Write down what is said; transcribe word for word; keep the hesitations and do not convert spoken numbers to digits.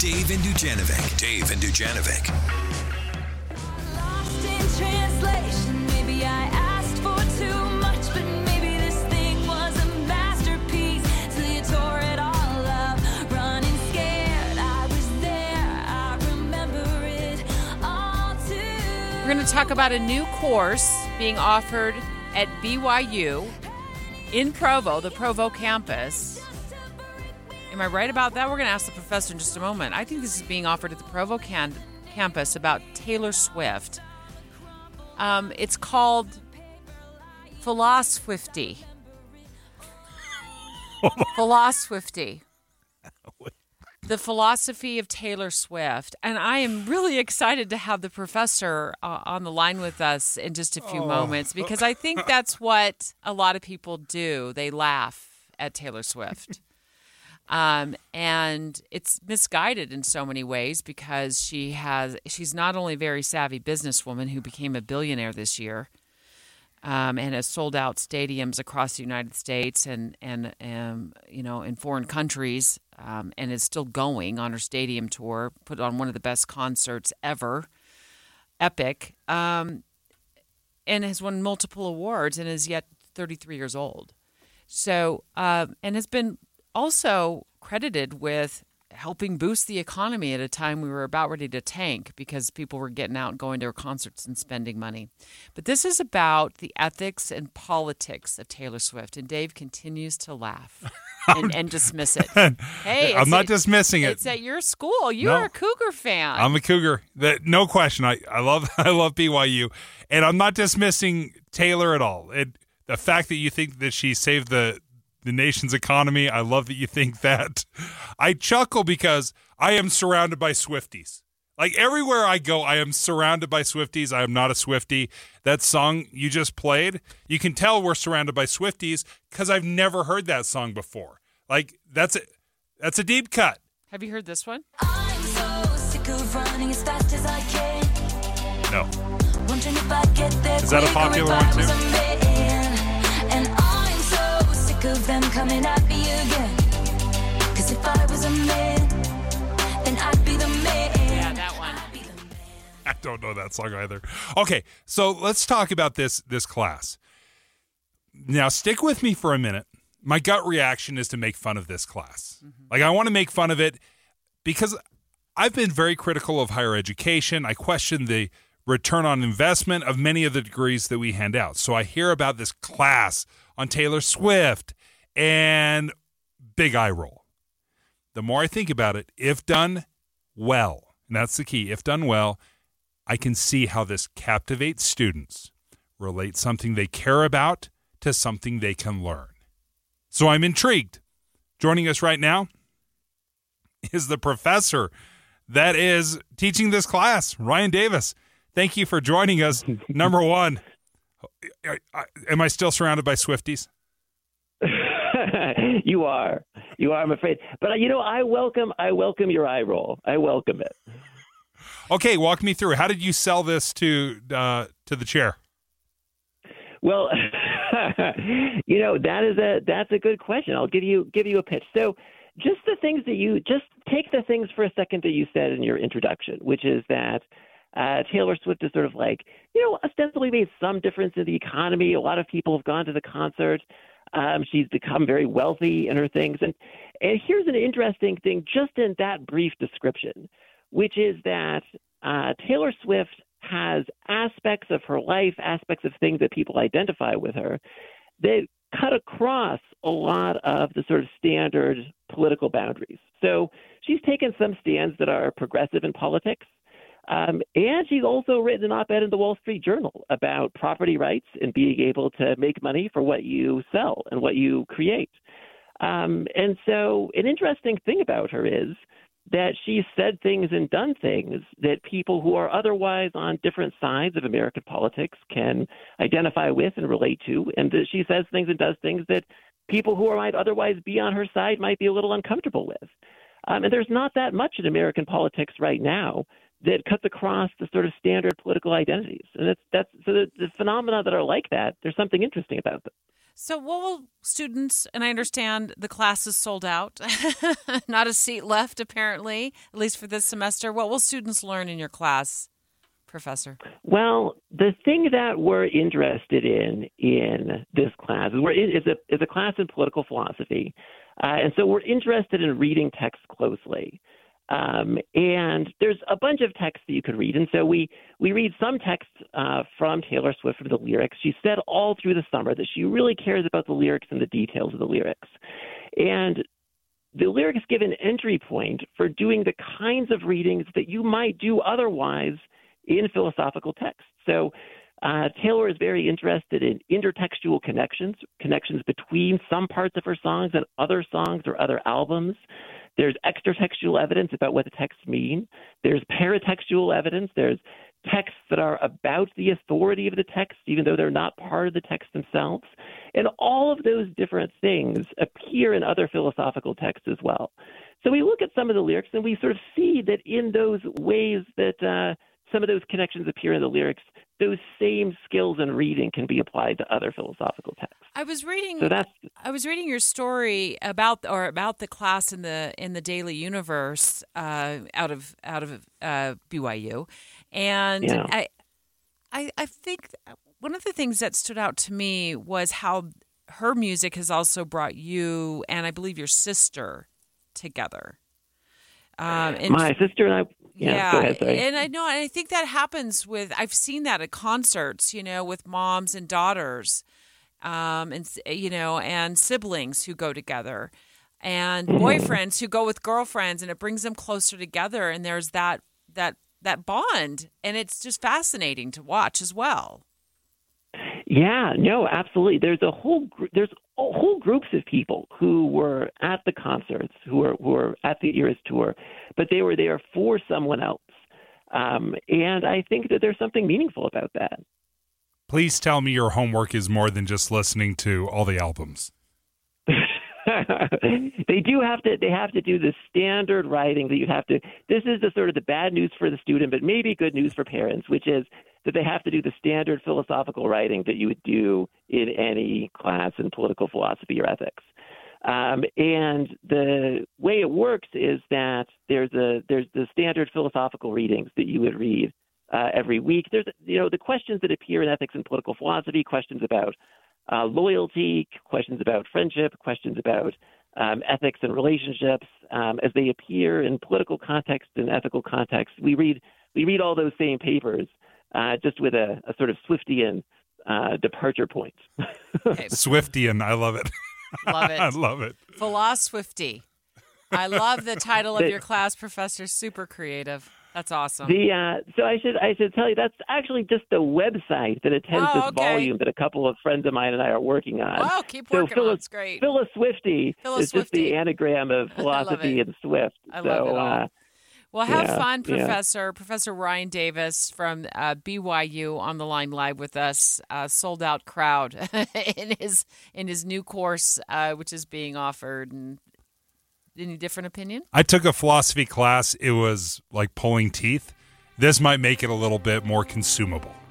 Dave and Dujanovic. Dave and Dujanovic. Lost in translation, maybe I asked for too much, but maybe this thing was a masterpiece till you tore it all up. Running scared, I was there, I remember it all too. We're going to talk about a new course being offered at B Y U in Provo, the Provo campus. Am I right about that? We're going to ask the professor in just a moment. I think this is being offered at the Provo can- campus about Taylor Swift. Um, it's called Philoswifty. Philoswifty. The philosophy of Taylor Swift. And I am really excited to have the professor uh, on the line with us in just a few Oh. moments, because I think that's what a lot of people do. They laugh at Taylor Swift. Um, and it's misguided in so many ways, because she has she's not only a very savvy businesswoman who became a billionaire this year, um, and has sold out stadiums across the United States and and um, you know, in foreign countries, um, and is still going on her stadium tour. Put on one of the best concerts ever, epic, um, and has won multiple awards, and is yet thirty-three years old. So uh, and has been also credited with helping boost the economy at a time we were about ready to tank because people were getting out and going to her concerts and spending money. But this is about the ethics and politics of Taylor Swift, and Dave continues to laugh and, and dismiss it. Hey, I'm it's not at- dismissing it. It's at your school. You're No. a Cougar fan. I'm a Cougar. That, no question. I, I love I love B Y U, and I'm not dismissing Taylor at all. It, the fact that you think that she saved the the nation's economy, I love that you think that. I chuckle because I am surrounded by Swifties. Like everywhere I go, I am surrounded by Swifties. I am not a Swiftie. That song you just played, you can tell we're surrounded by Swifties because I've never heard that song before. Like that's a, that's a deep cut. Have you heard this one? I'm so sick of running as fast as I can. No. Wondering if I get there Is that a quick or popular if I one, was too? a man. And I'm so sick of them coming at me again. Cause if I was a man, then I'd be the man. Yeah, that one. I'd be the man. I don't know that song either. Okay, so let's talk about this this class. Now, stick with me for a minute. My gut reaction is to make fun of this class. Mm-hmm. Like, I want to make fun of it because I've been very critical of higher education. I question the return on investment of many of the degrees that we hand out. So I hear about this class on Taylor Swift and big eye roll. The more I think about it, if done well, and that's the key, if done well, I can see how this captivates students, relate something they care about to something they can learn. So I'm intrigued. Joining us right now is the professor that is teaching this class, Ryan Davis. Thank you for joining us. Number one, am I still surrounded by Swifties? You are. You are, I'm afraid. But, uh, you know, I welcome I welcome your eye roll. I welcome it. Okay, walk me through. How did you sell this to uh, to the chair? Well, you know, that is a that's a good question. I'll give you give you a pitch. So just the things that you just take the things for a second that you said in your introduction, which is that uh, Taylor Swift is sort of like, you know, ostensibly made some difference in the economy. A lot of people have gone to the concert. Um, she's become very wealthy in her things. And, and here's an interesting thing just in that brief description, which is that uh, Taylor Swift has aspects of her life, aspects of things that people identify with her that cut across a lot of the sort of standard political boundaries. So she's taken some stands that are progressive in politics. Um, and she's also written an op-ed in the Wall Street Journal about property rights and being able to make money for what you sell and what you create. Um, and so an interesting thing about her is that she's said things and done things that people who are otherwise on different sides of American politics can identify with and relate to. And that she says things and does things that people who might otherwise be on her side might be a little uncomfortable with. Um, and there's not that much in American politics right now that cuts across the sort of standard political identities. And that's, that's so the, the phenomena that are like that, there's something interesting about them. So what will students, and I understand the class is sold out, not a seat left apparently, at least for this semester. What will students learn in your class, Professor? Well, the thing that we're interested in in this class is, we're in, is, a, is a class in political philosophy. Uh, and so we're interested in reading text closely. Um, and there's a bunch of texts that you can read. And so we, we read some texts uh, from Taylor Swift, from the lyrics. She said all through the summer that she really cares about the lyrics and the details of the lyrics. And the lyrics give an entry point for doing the kinds of readings that you might do otherwise in philosophical texts. So uh, Taylor is very interested in intertextual connections, connections between some parts of her songs and other songs or other albums. There's extratextual evidence about what the texts mean. There's paratextual evidence. There's texts that are about the authority of the text, even though they're not part of the text themselves. And all of those different things appear in other philosophical texts as well. So we look at some of the lyrics and we sort of see that in those ways that uh, some of those connections appear in the lyrics, those same skills in reading can be applied to other philosophical texts. I was reading. So that's, I was reading your story about, or about the class in the in the Daily Universe uh, out of out of uh, B Y U, and Yeah. I, I I think one of the things that stood out to me was how her music has also brought you and I believe your sister together. Um, and my sister and I. Yeah, Yeah, go ahead, sorry. and I know, and I think that happens with. I've seen that at concerts, you know, with moms and daughters, um, and you know, and siblings who go together, and Mm-hmm. boyfriends who go with girlfriends, and it brings them closer together. And there's that that that bond, and it's just fascinating to watch as well. Yeah, no, absolutely. There's a whole gr- there's a whole groups of people who were at the concerts, who were who were at the Eras tour, but they were there for someone else. Um, and I think that there's something meaningful about that. Please tell me your homework is more than just listening to all the albums. They do have to they have to do the standard writing that you have to. This is the sort of the bad news for the student, but maybe good news for parents, which is that they have to do the standard philosophical writing that you would do in any class in political philosophy or ethics. Um, and the way it works is that there's a there's the standard philosophical readings that you would read uh, every week. There's you know the questions that appear in ethics and political philosophy, questions about uh, loyalty, questions about friendship, questions about um, ethics and relationships, um, as they appear in political context and ethical context. We read we read all those same papers, uh, just with a, a sort of Swiftian uh, departure point. Okay. Swiftian, I love it. Love it. I love it. Philoswifty. I love the title of The- your class, Professor. Super creative. That's awesome. The uh, so I should I should tell you that's actually just the website that attends Oh, this okay. volume that a couple of friends of mine and I are working on. Wow, keep So working Phyllis- on it. It's great. Phyllis Swifty is just Philoswifty. the anagram of I love philosophy it. and Swift. I so, love it all. Uh, Well, have Yeah, fun, yeah. Professor. Professor Ryan Davis from uh, B Y U on the line live with us. Uh, sold out crowd in his in his new course, uh, which is being offered. And any different opinion? I took a philosophy class. It was like pulling teeth. This might make it a little bit more consumable.